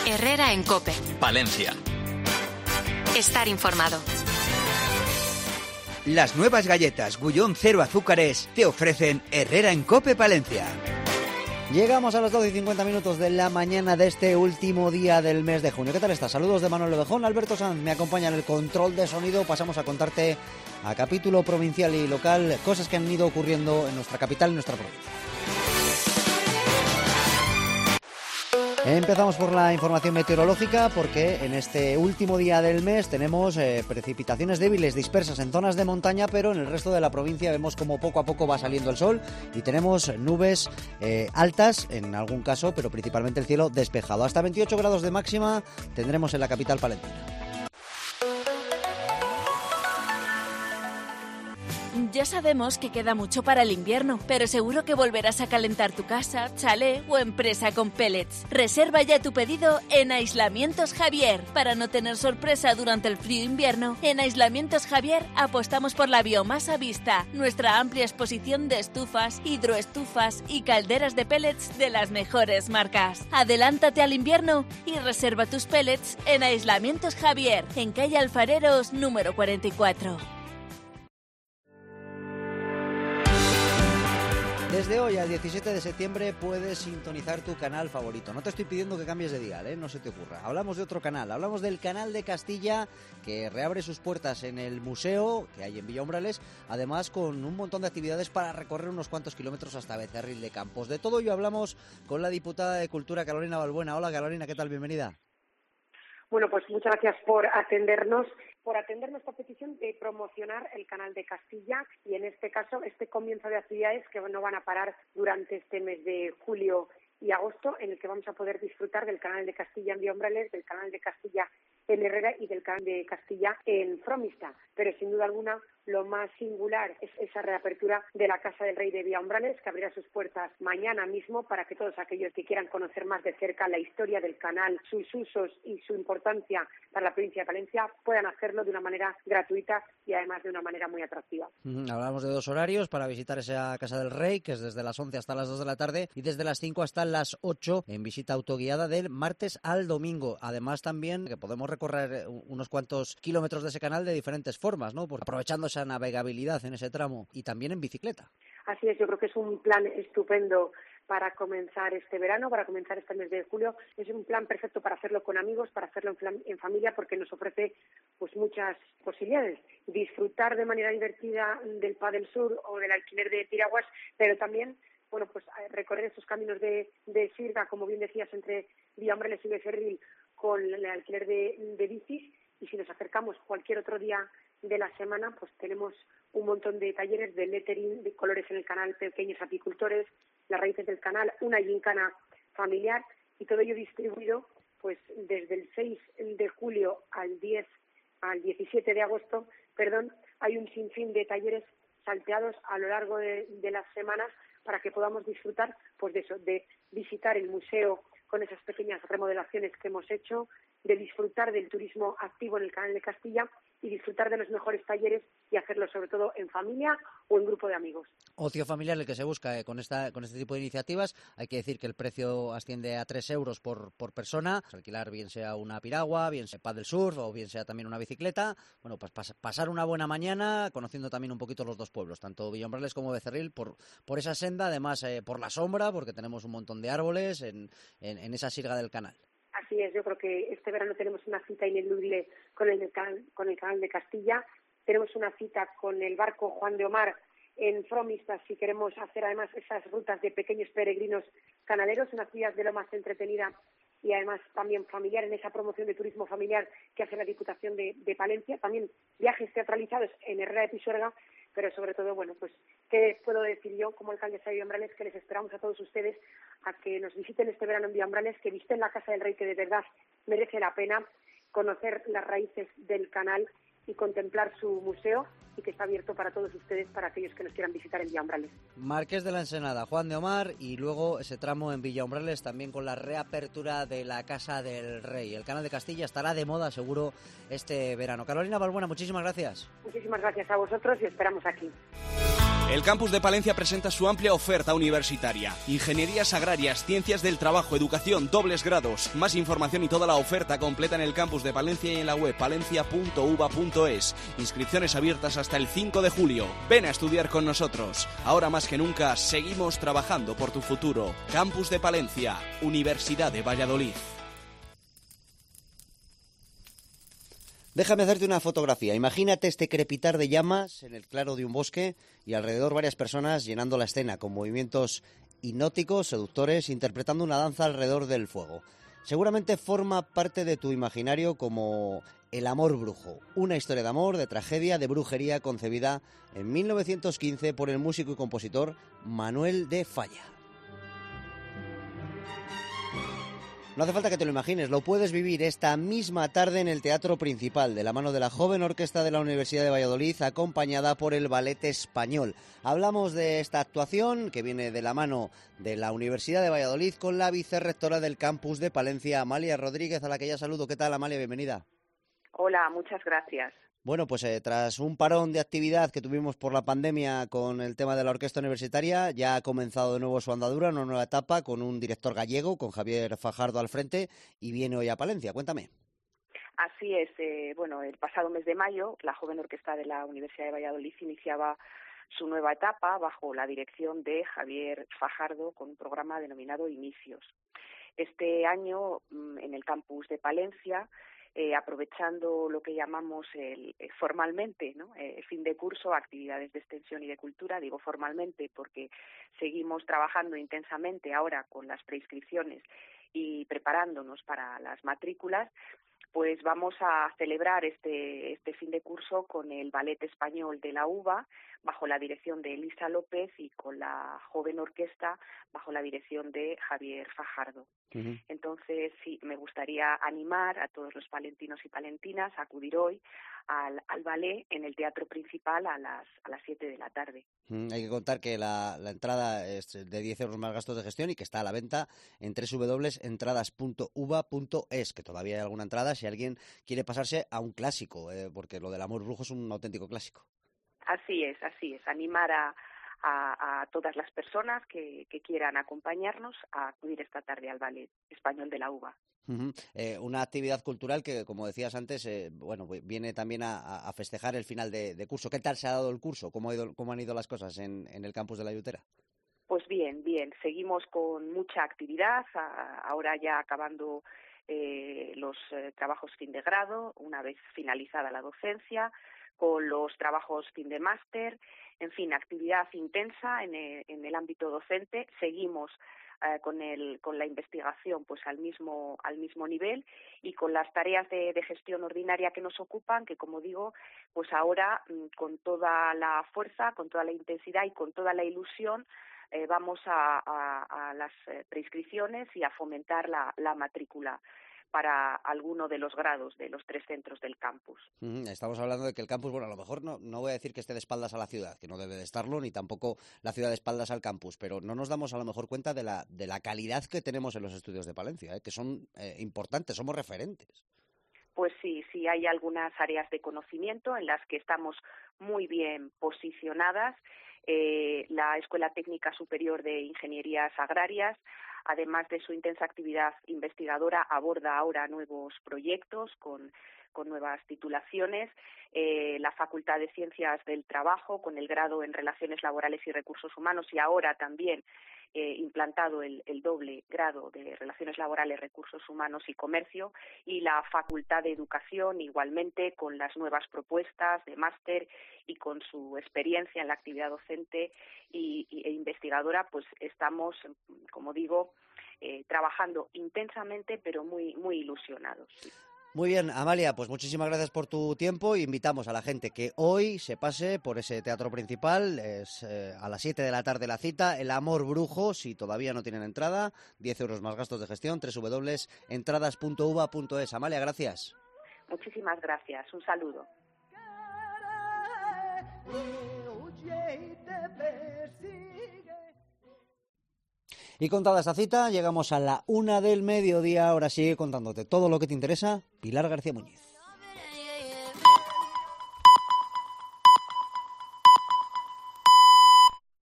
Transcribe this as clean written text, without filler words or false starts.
Herrera en COPE. Palencia. Estar informado. Las nuevas galletas Gullón 0 azúcares te ofrecen Herrera en COPE Palencia. Llegamos a las 12:50 de la mañana de este último día del mes de junio. ¿Qué tal estás? Saludos de Manuel Ovejón. Alberto Sanz me acompaña en el control de sonido. Pasamos a contarte a capítulo provincial y local cosas que han ido ocurriendo en nuestra capital y en nuestra provincia. Empezamos por la información meteorológica porque en este último día del mes tenemos precipitaciones débiles dispersas en zonas de montaña, pero en el resto de la provincia vemos como poco a poco va saliendo el sol y tenemos nubes altas en algún caso, pero principalmente el cielo despejado. Hasta 28 grados de máxima tendremos en la capital palentina. Ya sabemos que queda mucho para el invierno, pero seguro que volverás a calentar tu casa, chalet o empresa con pellets. Reserva ya tu pedido en Aislamientos Javier. Para no tener sorpresa durante el frío invierno, en Aislamientos Javier apostamos por la biomasa vista, nuestra amplia exposición de estufas, hidroestufas y calderas de pellets de las mejores marcas. Adelántate al invierno y reserva tus pellets en Aislamientos Javier, en calle Alfareros número 44. Desde hoy al 17 de septiembre puedes sintonizar tu canal favorito. No te estoy pidiendo que cambies de dial, no se te ocurra. Hablamos de otro canal, hablamos del Canal de Castilla, que reabre sus puertas en el museo que hay en Villa Umbrales, además con un montón de actividades para recorrer unos cuantos kilómetros hasta Becerril de Campos. De todo ello hablamos con la diputada de Cultura, Carolina Balbuena. Hola Carolina, ¿qué tal? Bienvenida. Bueno, pues muchas gracias por atendernos esta petición de promocionar el Canal de Castilla y en este caso este comienzo de actividades que no van a parar durante este mes de julio y agosto, en el que vamos a poder disfrutar del Canal de Castilla en Villa Umbrales, del Canal de Castilla en Herrera y del Canal de Castilla en Fromista. Pero sin duda alguna lo más singular es esa reapertura de la Casa del Rey de Villa Umbrales, que abrirá sus puertas mañana mismo para que todos aquellos que quieran conocer más de cerca la historia del canal, sus usos y su importancia para la provincia de Palencia puedan hacerlo de una manera gratuita y además de una manera muy atractiva. Hablamos de 2 horarios para visitar esa Casa del Rey, que es desde las 11 hasta las 2 de la tarde y desde las 5 hasta las 8 en visita autoguiada del martes al domingo. Además también que podemos recorrer unos cuantos kilómetros de ese canal de diferentes formas, ¿no? Aprovechando esa navegabilidad en ese tramo y también en bicicleta. Así es, yo creo que es un plan estupendo para comenzar este verano, para comenzar este mes de julio. Es un plan perfecto para hacerlo con amigos, para hacerlo en familia, porque nos ofrece pues muchas posibilidades. Disfrutar de manera divertida del Padel Sur o del alquiler de tiraguas, pero también recorrer esos caminos de sirga, como bien decías, entre Villa Umbrales y Becerril con el alquiler de bicis. Y si nos acercamos cualquier otro día de la semana, pues tenemos un montón de talleres de lettering, de colores en el canal, pequeños apicultores, las raíces del canal, una gincana familiar y todo ello distribuido pues desde el 6 de julio al 17 de agosto, hay un sinfín de talleres salteados a lo largo de las semanas para que podamos disfrutar pues de eso, de visitar el museo con esas pequeñas remodelaciones que hemos hecho, de disfrutar del turismo activo en el Canal de Castilla y disfrutar de los mejores talleres y hacerlo sobre todo en familia o en grupo de amigos. Ocio familiar el que se busca con este tipo de iniciativas. Hay que decir que el precio asciende a 3 euros por persona. Alquilar bien sea una piragua, bien sea paddle surf o bien sea también una bicicleta. Bueno, pues pasar una buena mañana conociendo también un poquito los dos pueblos, tanto Villa Umbrales como Becerril, por esa senda, además por la sombra, porque tenemos un montón de árboles en esa sirga del canal. Así es, yo creo que este verano tenemos una cita ineludible con el Canal de Castilla. Tenemos una cita con el barco Juan de Omar en Fromista, si queremos hacer además esas rutas de pequeños peregrinos canaleros, una actividad de lo más entretenida y además también familiar en esa promoción de turismo familiar que hace la Diputación de Palencia. También viajes teatralizados en Herrera de Pisuerga, pero sobre todo, pues, ¿qué puedo decir yo como alcaldesa de Villa Umbrales? Que les esperamos a todos ustedes a que nos visiten este verano en Villa Umbrales, que visiten la Casa del Rey, que de verdad merece la pena conocer las raíces del canal y contemplar su museo, y que está abierto para todos ustedes, para aquellos que nos quieran visitar en Villa Umbrales. Marqués de la Ensenada, Juan de Omar, y luego ese tramo en Villa Umbrales también con la reapertura de la Casa del Rey. El Canal de Castilla estará de moda seguro este verano. Carolina Balbuena, muchísimas gracias. Muchísimas gracias a vosotros y esperamos aquí. El campus de Palencia presenta su amplia oferta universitaria. Ingenierías agrarias, ciencias del trabajo, educación, dobles grados. Más información y toda la oferta completa en el campus de Palencia y en la web palencia.uva.es. Inscripciones abiertas hasta el 5 de julio. Ven a estudiar con nosotros. Ahora más que nunca, seguimos trabajando por tu futuro. Campus de Palencia, Universidad de Valladolid. Déjame hacerte una fotografía. Imagínate este crepitar de llamas en el claro de un bosque y alrededor varias personas llenando la escena con movimientos hipnóticos, seductores, interpretando una danza alrededor del fuego. Seguramente forma parte de tu imaginario como El amor brujo, una historia de amor, de tragedia, de brujería concebida en 1915 por el músico y compositor Manuel de Falla. No hace falta que te lo imagines, lo puedes vivir esta misma tarde en el Teatro Principal, de la mano de la joven orquesta de la Universidad de Valladolid, acompañada por el Ballet Español. Hablamos de esta actuación que viene de la mano de la Universidad de Valladolid con la vicerrectora del campus de Palencia, Amalia Rodríguez, a la que ya saludo. ¿Qué tal, Amalia? Bienvenida. Hola, muchas gracias. Bueno, pues tras un parón de actividad que tuvimos por la pandemia con el tema de la orquesta universitaria, ya ha comenzado de nuevo su andadura, una nueva etapa con un director gallego, con Javier Fajardo al frente, y viene hoy a Palencia. Cuéntame. Así es. Bueno, el pasado mes de mayo, la joven orquesta de la Universidad de Valladolid iniciaba su nueva etapa bajo la dirección de Javier Fajardo con un programa denominado Inicios. Este año, en el campus de Palencia, aprovechando lo que llamamos formalmente, ¿no? Fin de curso, actividades de extensión y de cultura. Digo formalmente porque seguimos trabajando intensamente ahora con las preinscripciones y preparándonos para las matrículas. Pues vamos a celebrar este fin de curso con el Ballet Español de la UVA, bajo la dirección de Elisa López, y con la joven orquesta bajo la dirección de Javier Fajardo. Uh-huh. Entonces, sí, me gustaría animar a todos los palentinos y palentinas a acudir hoy al ballet en el Teatro Principal a las 7 de la tarde. Hay que contar que la entrada es de 10 euros más gastos de gestión y que está a la venta en www.entradas.uva.es, que todavía hay alguna entrada si alguien quiere pasarse a un clásico, porque lo del amor brujo es un auténtico clásico. Así es. Animar a todas las personas que quieran acompañarnos a acudir esta tarde al Ballet Español de la UVA. Uh-huh. Una actividad cultural que, como decías antes, viene también a festejar el final de curso. ¿Qué tal se ha dado el curso? ¿Cómo han ido las cosas en el campus de la Yutera? Pues bien. Seguimos con mucha actividad, ahora ya acabando los trabajos fin de grado, una vez finalizada la docencia, con los trabajos fin de máster, en fin, actividad intensa en el ámbito docente. Seguimos con la investigación pues al mismo nivel, y con las tareas de gestión ordinaria que nos ocupan, que, como digo, pues ahora con toda la fuerza, con toda la intensidad y con toda la ilusión vamos a las preinscripciones y a fomentar la matrícula para alguno de los grados de los 3 centros del campus. Estamos hablando de que el campus, bueno, a lo mejor no voy a decir que esté de espaldas a la ciudad, que no debe de estarlo, ni tampoco la ciudad de espaldas al campus, pero no nos damos a lo mejor cuenta de la calidad que tenemos en los estudios de Palencia, que son importantes, somos referentes. Pues sí, hay algunas áreas de conocimiento en las que estamos muy bien posicionadas. La Escuela Técnica Superior de Ingenierías Agrarias, además de su intensa actividad investigadora, aborda ahora nuevos proyectos con nuevas titulaciones. La Facultad de Ciencias del Trabajo, con el grado en Relaciones Laborales y Recursos Humanos, y ahora también implantado el doble grado de Relaciones Laborales, Recursos Humanos y Comercio, y la Facultad de Educación, igualmente, con las nuevas propuestas de máster y con su experiencia en la actividad docente e investigadora, pues estamos, como digo, trabajando intensamente, pero muy, muy ilusionados. Sí. Muy bien, Amalia, pues muchísimas gracias por tu tiempo. Invitamos a la gente que hoy se pase por ese teatro principal. Es a las 7 de la tarde la cita. El amor brujo, si todavía no tienen entrada, 10 euros más gastos de gestión, www.entradas.uva.es. Amalia, gracias. Muchísimas gracias. Un saludo. Y contada esta cita, llegamos a la 1 del mediodía. Ahora sigue contándote todo lo que te interesa Pilar García Muñiz.